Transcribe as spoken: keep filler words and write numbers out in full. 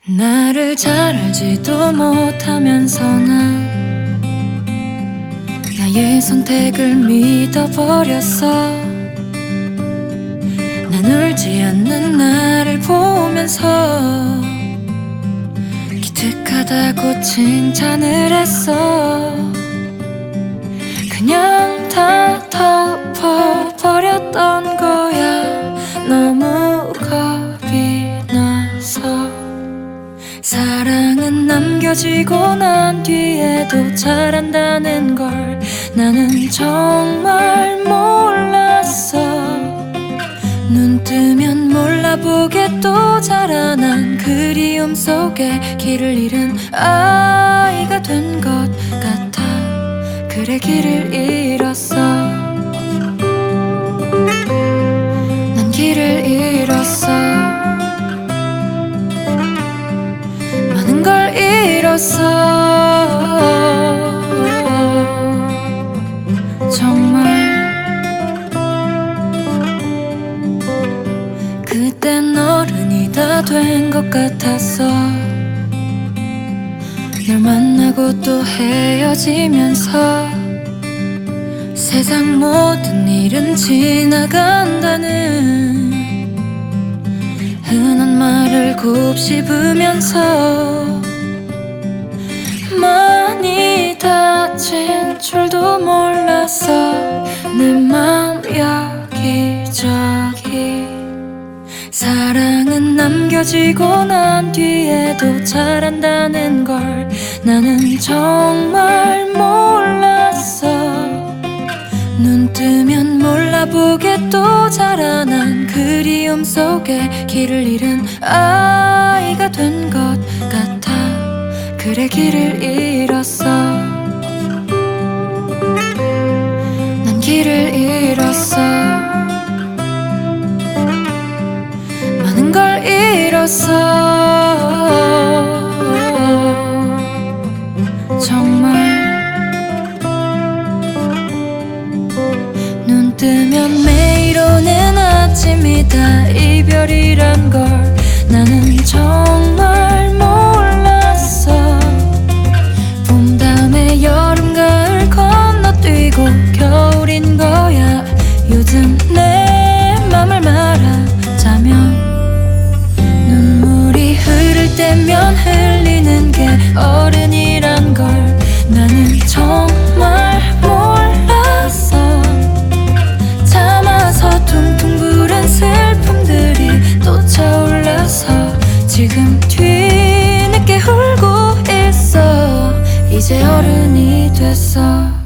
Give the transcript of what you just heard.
나를 잘 알지도 못하면서 난 나의 선택을 믿어버렸어. 난 울지 않는 나를 보면서 기특하다고 칭찬을 했어. 그냥 다 덮어버렸던 거야. 너무 겁이 나서. 사랑은 남겨지고 난 뒤에도 잘한다는 걸 나는 정말 몰랐어. 눈 뜨면 몰라보게 또 자라난 그리움 속에 길을 잃은 아이가 된 것 같아. 그래, 길을 잃었어. 난 길을 잃었어. 많은 걸 잃었어. 정말 그땐 어른이 다 된 것 같았어. 널 만나고 또 헤어지면서 세상 모든 일은 지나간다는 흔한 말을 곱씹으면서 많이 다친 줄도 몰랐어. 내 맘 여기저기. 사랑은 남겨지고 난 뒤에도 잘한다는 걸 나는 정말 몰랐어. 눈 뜨면 몰라보게 또 자라난 그리움 속에 길을 잃은 아이가 된 것 같아. 그래, 길을 잃었어. 난 길을 잃었어. 많은 걸 잃었어. 정말 눈 뜨면 매일 오는 아침이 다 이별이란 걸 나는 정말 몰랐어. 봄 다음에 여름 가을 건너뛰고 겨울인 거야. 요즘 내 맘을 말하자면 눈물이 흐를 때면 흘리는 게 어른이란 걸 나는 정말 몰랐어. 참아서 퉁퉁 부른 슬픔들이 또 차올라서 지금 뒤늦게 울고 있어. 이제 어른이 됐어.